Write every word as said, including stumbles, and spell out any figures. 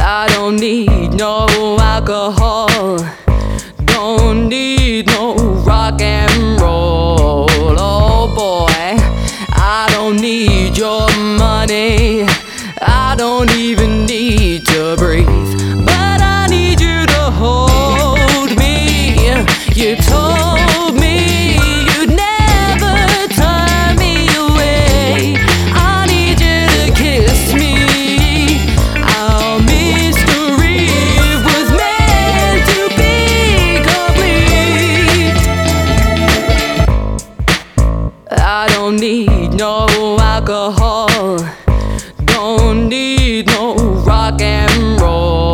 I don't need no alcohol, don't need no rock and roll. Oh boy, I don't need your money, I don't even need to breathe, but I need you to hold me. You told me you'd never turn me away, I need you to kiss me. Our mystery was meant to be complete. I don't need no alcohol, don't need no rock and roll.